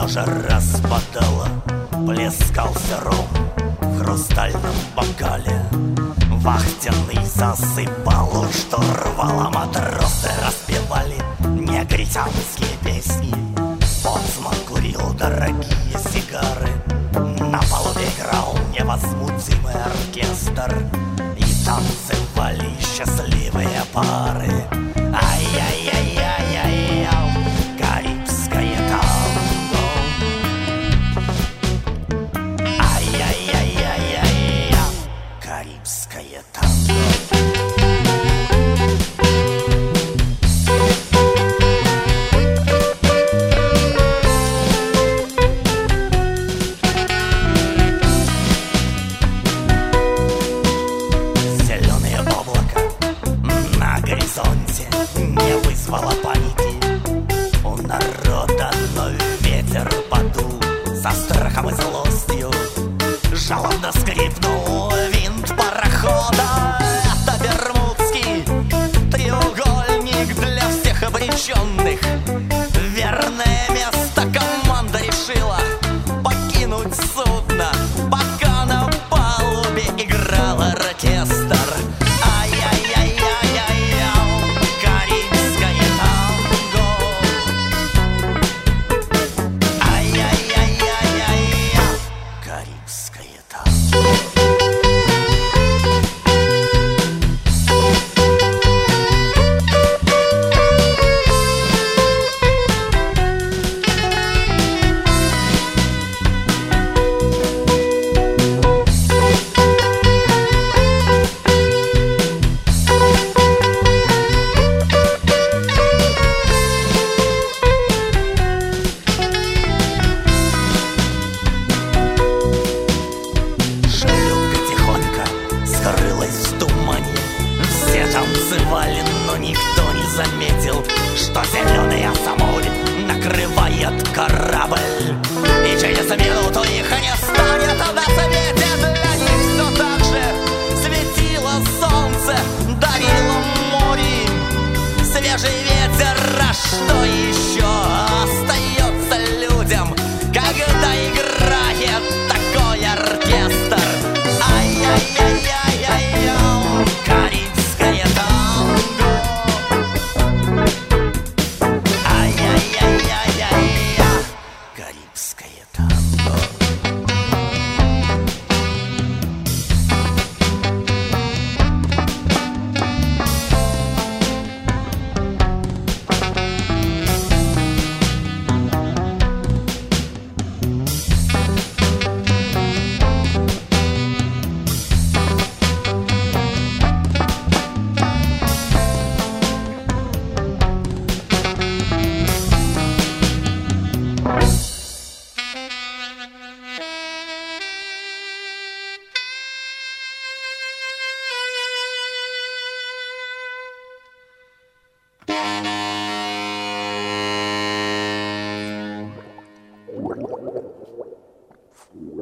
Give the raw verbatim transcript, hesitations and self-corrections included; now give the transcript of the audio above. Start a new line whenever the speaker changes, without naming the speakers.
же распадала, плескался ром в хрустальном бокале. Вахтенный засыпал, что рвало, матросы распевали негритянские песни. Боцман курил дорогие сигары, на палубе играл невозмутимый оркестр, и танцевали счастливые пары. Ай-яй-яй-яй-яй, карибское танго. Ай-яй-яй-яй-яй, карибское танго. Не вызвало паники у народа, но ветер подул со страхом и злостью. Жалобно скрипнул винт парохода. Это Бермудский треугольник для всех обреченных. Верное место команда решила покинуть судно, пока на палубе играл оркестр. Танцевали, но никто не заметил, что зеленый Асамурь накрывает корабль. И через минуту их не станет на свете. Для них все так же светило солнце, дарило море, свежий ветер. А что еще остается людям, когда играет такой оркестр? Ай-яй-яй-яй-яй, карибское танго. Ай-яй-яй-яй-яй, карибское танго.
Wow.